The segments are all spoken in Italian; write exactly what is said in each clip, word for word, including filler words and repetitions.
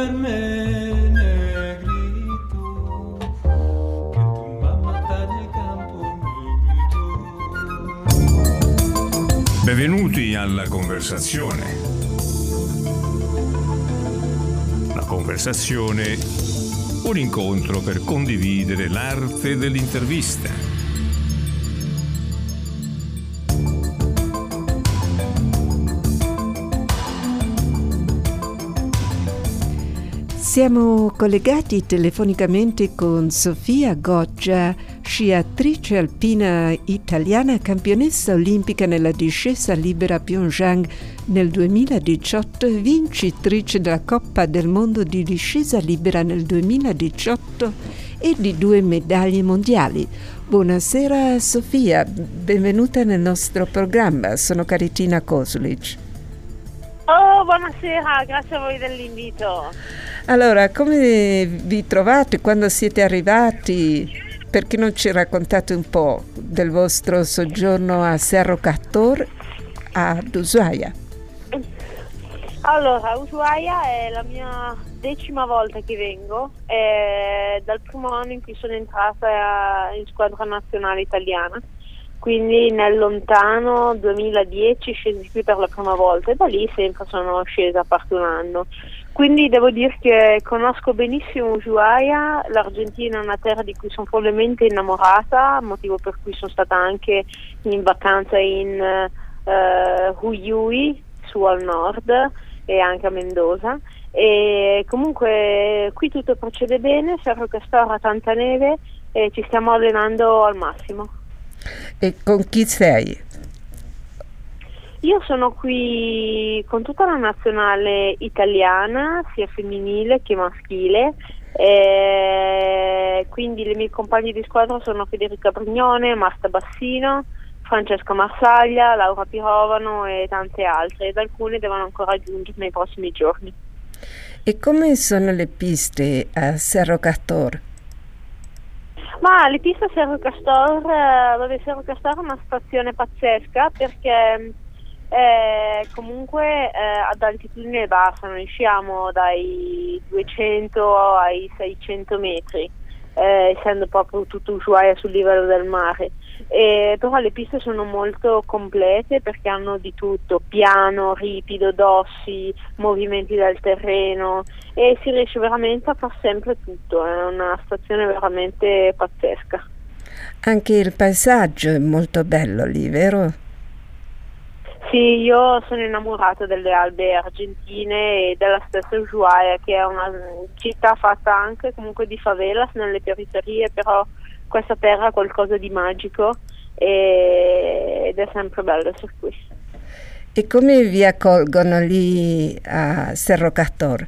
per me, negrito, che tu mamma nel campo, negrito. Benvenuti alla conversazione. La conversazione, un incontro per condividere l'arte dell'intervista. Siamo collegati telefonicamente con Sofia Goggia, sciatrice alpina italiana, campionessa olimpica nella discesa libera a Pyeongchang nel duemiladiciotto e vincitrice della Coppa del Mondo di discesa libera nel duemiladiciotto e di due medaglie mondiali. Buonasera Sofia, benvenuta nel nostro programma. Sono Caritina Kosulic. Oh, buonasera, grazie a voi dell'invito. Allora, come vi trovate quando siete arrivati? Perché non ci raccontate un po' del vostro soggiorno a Cerro Castor, ad Ushuaia? Allora, Ushuaia è la mia decima volta che vengo, è dal primo anno in cui sono entrata in squadra nazionale italiana, quindi nel lontano duemiladieci scesi qui per la prima volta e da lì sempre sono scesa a parte un anno. Quindi devo dire che conosco benissimo Ushuaia, l'Argentina è una terra di cui sono follemente innamorata, motivo per cui sono stata anche in vacanza in uh, Jujuy, su al nord, e anche a Mendoza. E comunque qui tutto procede bene, Cerro Castor ha tanta neve e ci stiamo allenando al massimo. E con chi sei? Io sono qui con tutta la nazionale italiana, sia femminile che maschile, e quindi le mie compagne di squadra sono Federica Brignone, Marta Bassino, Francesca Marsaglia, Laura Pirovano e tante altre, ed alcune devono ancora aggiungere nei prossimi giorni. E come sono le piste a Cerro Castor? Ma le piste a Cerro Castor, eh, vabbè, Cerro Castor è una stazione pazzesca perché Eh, comunque eh, ad altitudine bassa, noi sciamo dai duecento ai seicento metri, eh, essendo proprio tutto Ushuaia sul livello del mare, eh, però le piste sono molto complete perché hanno di tutto, piano, ripido, dossi, movimenti del terreno, e si riesce veramente a far sempre tutto, è una stazione veramente pazzesca. Anche il paesaggio è molto bello lì, vero? Sì, io sono innamorata delle Albe argentine e della stessa Ushuaia, che è una città fatta anche comunque di favelas nelle periferie, però questa terra ha qualcosa di magico e, ed è sempre bello essere qui. E come vi accolgono lì a Cerro Castor?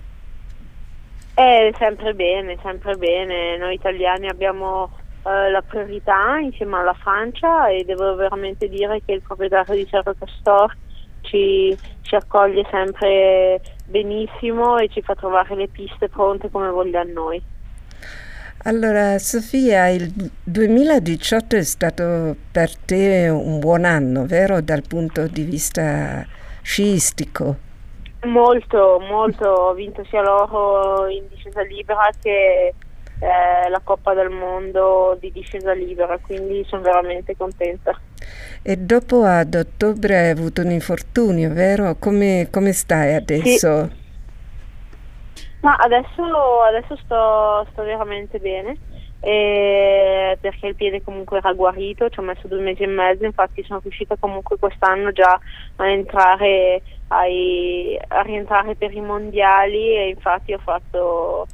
È sempre bene, sempre bene. Noi italiani abbiamo Uh, la priorità insieme alla Francia, e devo veramente dire che il proprietario di Cerro Castor ci, ci accoglie sempre benissimo e ci fa trovare le piste pronte come voglia a noi. Allora Sofia, il duemiladiciotto è stato per te un buon anno, vero, dal punto di vista sciistico? Molto, molto, ho vinto sia l'oro in discesa libera che Eh, la Coppa del Mondo di discesa libera, quindi sono veramente contenta. E dopo ad ottobre hai avuto un infortunio, vero? Come, come stai adesso? Sì. Ma adesso, adesso sto, sto veramente bene, eh, perché il piede comunque era guarito, ci ho messo due mesi e mezzo, infatti sono riuscita comunque quest'anno già a entrare ai, a rientrare per i mondiali, e infatti ho fatto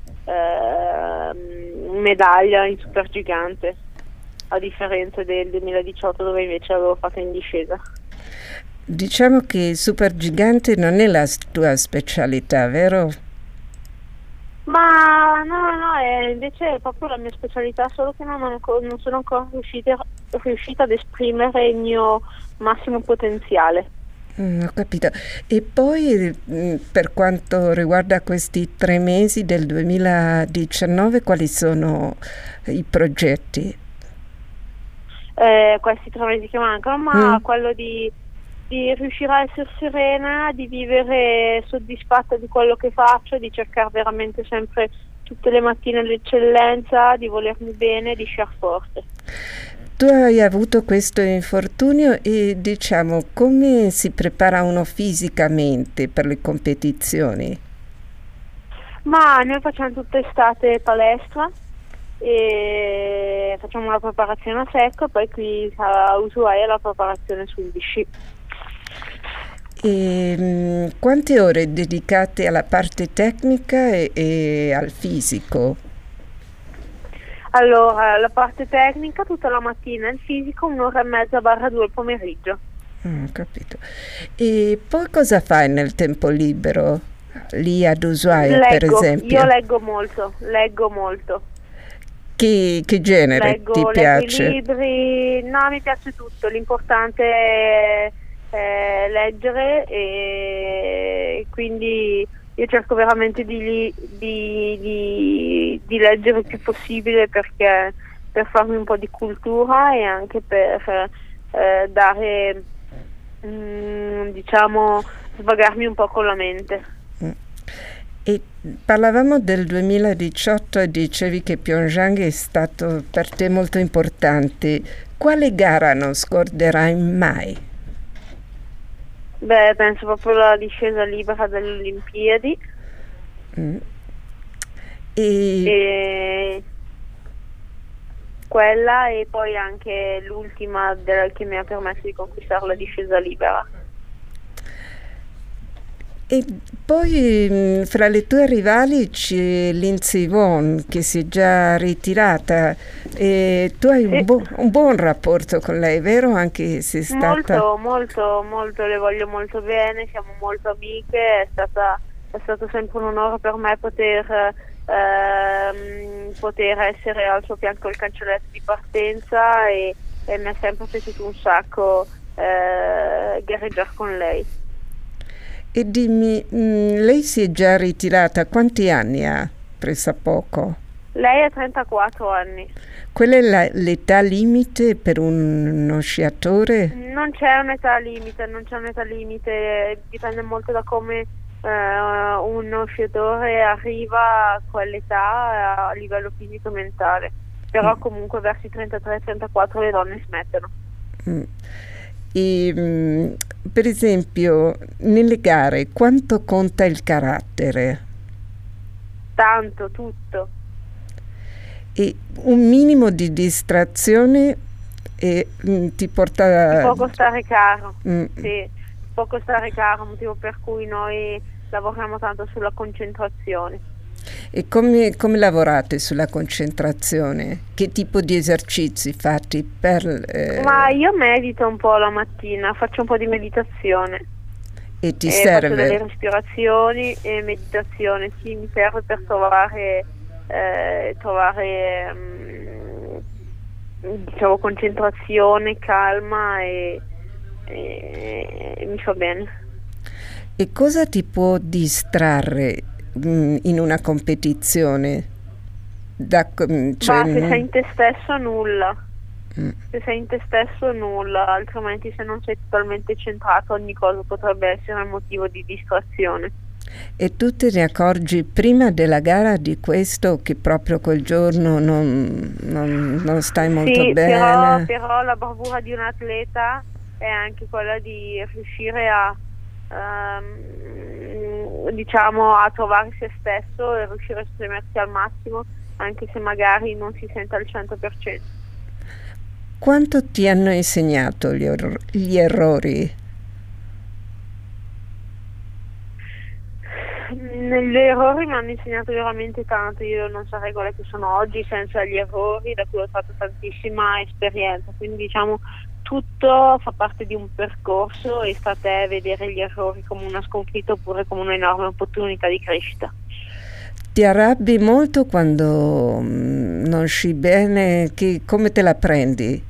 Uh, medaglia in supergigante, a differenza del duemiladiciotto dove invece avevo fatto in discesa. Diciamo che il supergigante non è la tua specialità, vero? Ma no, no, no, è invece è proprio la mia specialità, solo che non, non sono ancora riuscita, riuscita ad esprimere il mio massimo potenziale. Mm, ho capito. E poi mh, per quanto riguarda questi tre mesi del duemiladiciannove, quali sono i progetti? Eh, questi tre mesi che mancano, ma Mm. quello di, di riuscire a essere serena, di vivere soddisfatta di quello che faccio, di cercare veramente sempre tutte le mattine l'eccellenza, di volermi bene, di sciar forte. Tu hai avuto questo infortunio e diciamo come si prepara uno fisicamente per le competizioni? Ma noi facciamo tutta estate palestra e facciamo la preparazione a secco, poi qui a Ushuaia la preparazione sul sci. E, mh, quante ore dedicate alla parte tecnica e, e al fisico? Allora, la parte tecnica tutta la mattina, il fisico un'ora e mezza barra due il pomeriggio. Mm, capito. E poi cosa fai nel tempo libero? Lì ad Ushuaia, Leggo, per esempio? Io leggo molto, leggo molto. Che, che genere leggo, ti piace? Leggo i libri, no, mi piace tutto, l'importante è, è leggere e quindi io cerco veramente di, di, di, di leggere il più possibile perché per farmi un po' di cultura e anche per eh, dare, mh, diciamo, svagarmi un po' con la mente. E parlavamo del duemiladiciotto e dicevi che Pyeongchang è stato per te molto importante. Quale gara non scorderai mai? Beh, penso proprio alla discesa libera delle Olimpiadi. Mm. E... e quella e poi anche l'ultima della, che mi ha permesso di conquistare la discesa libera. E poi fra le tue rivali c'è Lindsey Vonn che si è già ritirata e tu hai sì. un, bu- un buon rapporto con lei, vero? Anche se è stata... Molto, molto, molto, le voglio molto bene, siamo molto amiche, è stata è stato sempre un onore per me poter, ehm, poter essere al suo fianco il cancelletto di partenza e, e mi è sempre piaciuto un sacco eh, gareggiare con lei. E dimmi, mh, lei si è già ritirata, quanti anni ha? Pressappoco. Lei ha trentaquattro anni. Quella è la, l'età limite per un, uno sciatore? Non c'è un'età limite, non c'è un'età limite, dipende molto da come eh, uno sciatore arriva a quell'età a livello fisico e mentale. Però comunque verso i trentatré trentaquattro le donne smettono. Mm. E, mh, per esempio, nelle gare quanto conta il carattere? Tanto, tutto. E un minimo di distrazione e, mh, ti porta... Ti può costare caro, mm. sì, può costare caro, motivo per cui noi lavoriamo tanto sulla concentrazione. E come, come lavorate sulla concentrazione? Che tipo di esercizi fatti per... Eh... Ma io medito un po' la mattina, faccio un po' di meditazione. E ti e serve? Faccio delle respirazioni e meditazione, sì, mi serve per trovare, eh, trovare um, diciamo, concentrazione, calma e, e, e mi fa bene. E cosa ti può distrarre in una competizione? Da, cioè, ma se sei in te stesso nulla, mm. se sei in te stesso nulla, altrimenti se non sei totalmente centrato ogni cosa potrebbe essere un motivo di distrazione. E tu te ne accorgi prima della gara di questo, che proprio quel giorno non, non, non stai molto sì, bene? Però, però la bravura di un atleta è anche quella di riuscire a Um, diciamo a trovare se stesso e riuscire a esprimersi al massimo anche se magari non si sente al cento per cento. Quanto ti hanno insegnato gli, or- gli errori? Gli errori mi hanno insegnato veramente tanto, io non sarei quella che sono oggi senza gli errori, da cui ho fatto tantissima esperienza, quindi diciamo tutto fa parte di un percorso e sta a te vedere gli errori come una sconfitta oppure come un'enorme opportunità di crescita. Ti arrabbi molto quando mh, non sci bene? Che, come te la prendi?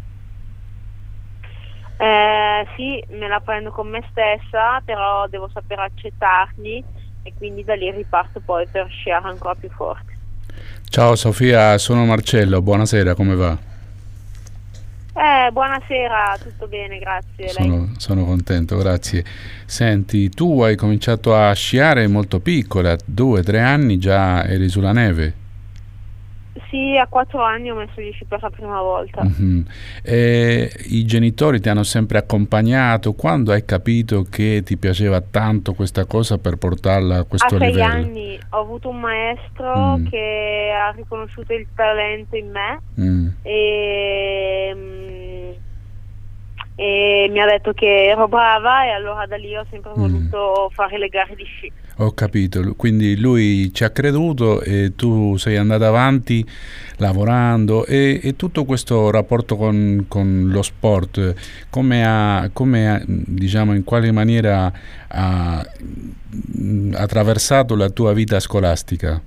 Eh, sì, me la prendo con me stessa, però devo saper accettarli e quindi da lì riparto poi per sciare ancora più forte. Ciao Sofia, sono Marcello, buonasera, come va? Eh, buonasera, tutto bene, grazie. Lei? Sono, sono contento, grazie. Senti, tu hai cominciato a sciare molto piccola, due, tre anni già eri sulla neve. Sì, a quattro anni ho messo gli sci per la prima volta. Mm-hmm. E i genitori ti hanno sempre accompagnato? Quando hai capito che ti piaceva tanto questa cosa per portarla a questo a sei livello? anni ho avuto un maestro Mm. che ha riconosciuto il talento in me Mm. e, mm, e mi ha detto che ero brava, e allora da lì ho sempre Mm. voluto fare le gare di sci. Ho capito, quindi lui ci ha creduto e tu sei andata avanti lavorando e, e tutto questo rapporto con, con lo sport, come ha, come ha, diciamo, in quale maniera ha mh, attraversato la tua vita scolastica?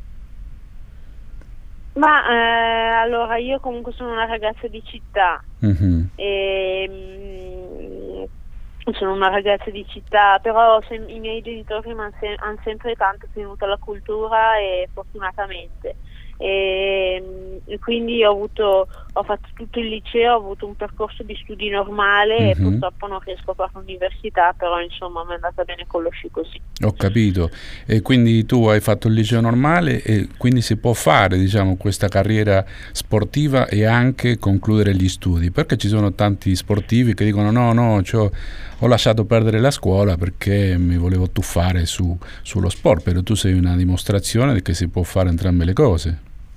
Ma eh, allora io comunque sono una ragazza di città Mhm. e mm, sono una ragazza di città, però se- i miei genitori mi hanno se- han sempre tanto tenuto alla cultura, e fortunatamente e, mm, e quindi ho avuto ho fatto tutto il liceo, ho avuto un percorso di studi normale e Mhm. purtroppo non riesco a fare l'università, però insomma mi è andata bene con lo sci così. Ho capito. E quindi tu hai fatto il liceo normale e quindi si può fare, diciamo, questa carriera sportiva e anche concludere gli studi, perché ci sono tanti sportivi che dicono no, no, c'ho- ho lasciato perdere la scuola perché mi volevo tuffare su, sullo sport, però tu sei una dimostrazione che si può fare entrambe le cose.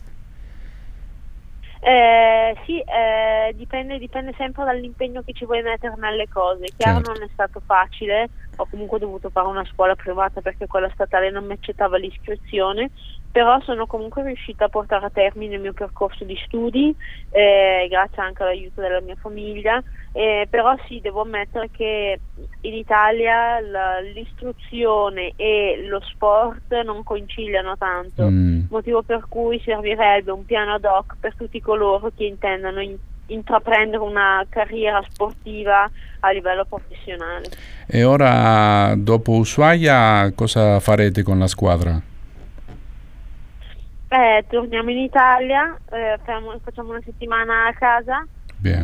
Eh, sì, eh, dipende, dipende sempre dall'impegno che ci vuoi mettere nelle cose. Chiaro, Certo. non è stato facile, ho comunque dovuto fare una scuola privata perché quella statale non mi accettava l'iscrizione, però sono comunque riuscita a portare a termine il mio percorso di studi, eh, grazie anche all'aiuto della mia famiglia, eh, però sì, devo ammettere che in Italia la- l'istruzione e lo sport non conciliano tanto. Mm. Motivo per cui servirebbe un piano ad hoc per tutti coloro che intendano in- intraprendere una carriera sportiva a livello professionale. E ora, dopo Ushuaia, cosa farete con la squadra? Eh, torniamo in Italia, eh, facciamo, facciamo una settimana a casa Bene.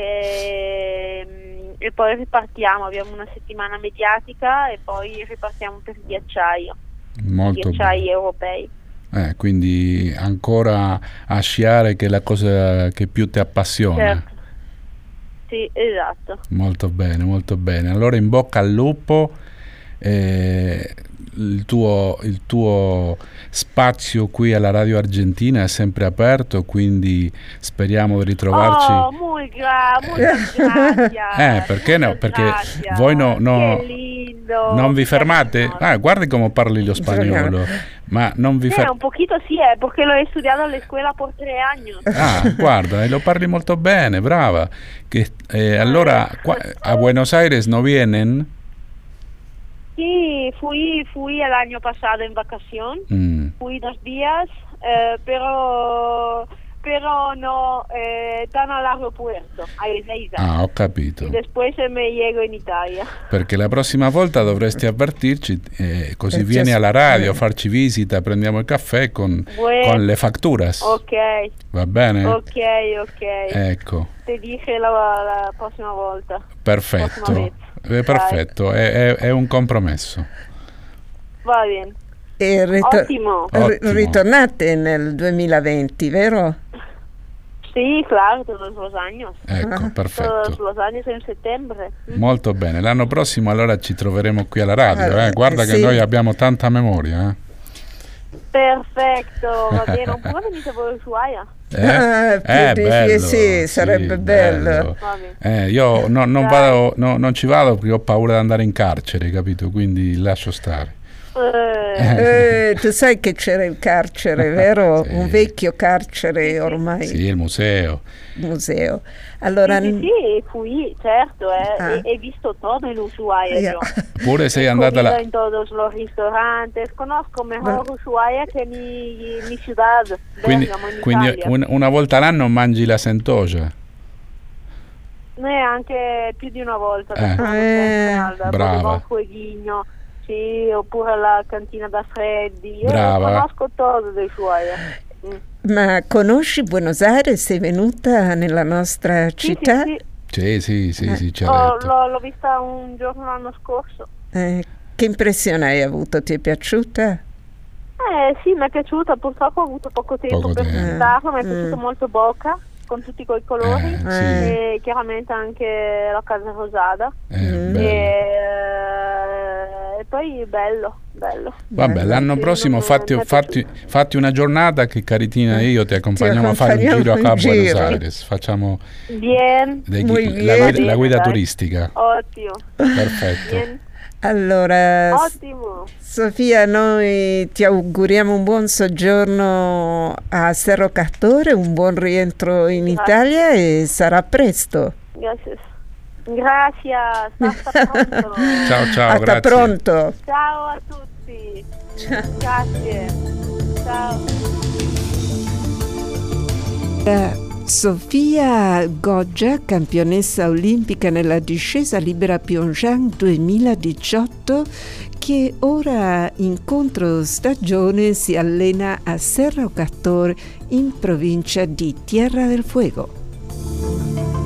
e, e poi ripartiamo, abbiamo una settimana mediatica e poi ripartiamo per i ghiacciai, Molto ghiacciai bene. europei. Eh, quindi ancora a sciare, che è la cosa che più ti appassiona. Certo. Sì, esatto. Molto bene, molto bene. Allora in bocca al lupo, eh, il tuo, il tuo spazio qui alla Radio Argentina è sempre aperto, quindi speriamo di ritrovarci. Oh, muy gra- muchas gracias. Eh, perché no? Muchas Perché gracias. voi no- no- Che lindo. Non vi Che fermate? carino. Ah, guardi come parli lo spagnolo. Ma non vi Sí, fermate? un poquito sí, eh, porque lo he estudiado en la escuela por tres años. Ah, guarda, e lo parli molto bene, brava. Che, eh, allora, qua- a Buenos Aires no vienen? Sí, fui, fui el año pasado en vacación, Mm. fui dos días, eh, pero, pero no eh, tan al aeropuerto, a Ezeiza. Ah, ho capito. Y después eh, me llego en Italia. Perché la prossima volta dovresti avvertirci, eh, così Eh, vieni già- alla radio a farci visita, prendiamo il caffè con, Bueno. con le facturas. Ok, Va bene? ok, ok. Ecco, Te dije la, la prossima volta. perfetto. Prossima Eh, perfetto, è, è- è un compromesso. Va bien. E rito- Ottimo. ri- Ottimo. ritornate nel duemilaventi, vero? Sí, claro, todos los años. Ecco, Todos perfetto. los años en septiembre. Molto bene. L'anno prossimo allora ci troveremo qui alla radio. Eh, Eh? Guarda che sì. noi abbiamo tanta memoria. Eh? Perfetto, va bene. Oppure venite voi a Ushuaia. Eh? Ah, più Eh, di- bello, sì, sarebbe bello. Va bene. Eh, io no- non, Dai. vado, no- non ci vado perché ho paura di andare in carcere, capito? Quindi lascio stare. Eh, Eh, tu sai che c'era il carcere, vero? Sì. Un vecchio carcere ormai, Sì, il museo. museo. Allora, sì, sì, sì, fui, certo, eh, Ah. he, he visto todo en Ushuaia. io- Yo. Pure sei He andata comido là. en todos los restaurantes. Conozco mejor Beh. Ushuaia che mi, mi ciudad, Quindi, Bergamo, in quindi Italia. un- una volta l'anno mangi la Sentosa. Neanche più di una volta. Eh. perché sono sempre al Brava. Bodegón Fueguigno, sì, oppure la cantina da Freddi. Io Brava. conosco todo di Ushuaia. Mm. Ma conosci Buenos Aires? Sei venuta nella nostra Sì, città? sì, sì. Sì, sì, sì, Eh. sì, ci ha Ho- detto. l'ho, l'ho vista un giorno l'anno scorso. Eh, che impressione hai avuto? Ti è piaciuta? Eh sì, mi è piaciuta, purtroppo ho avuto poco tempo Poco per tempo. visitarlo, mi è Mm. piaciuto molto Boca, con tutti quei colori, Eh, sì. e chiaramente anche la Casa Rosada. Eh, Mm. bello. E, e poi bello, bello. Vabbè, Bello. l'anno Sì, prossimo non- fatti, mi è fatti, piaciuto. fatti una giornata che Caritina e io ti accompagniamo a fare un accompagniamo giro a in Cabo Buenos giro. Aires. Facciamo Bien, dei Muy ghi- la, bien. guida, la guida Dai. turistica. ottimo, Perfetto. bien, Allora, S- ottimo. Sofia, noi ti auguriamo un buon soggiorno a Cerro Castore, un buon rientro in Grazie. Italia e sarà presto. Gracias. Gracias, hasta pronto. Ciao, ciao, Hasta grazie. pronto. Ciao a tutti. Grazie. Ciao. Eh, Sofia Goggia, campionessa olimpica nella discesa libera Pyeongchang duemiladiciotto, che ora in controstagione si allena a Cerro Castore in provincia di Tierra del Fuego.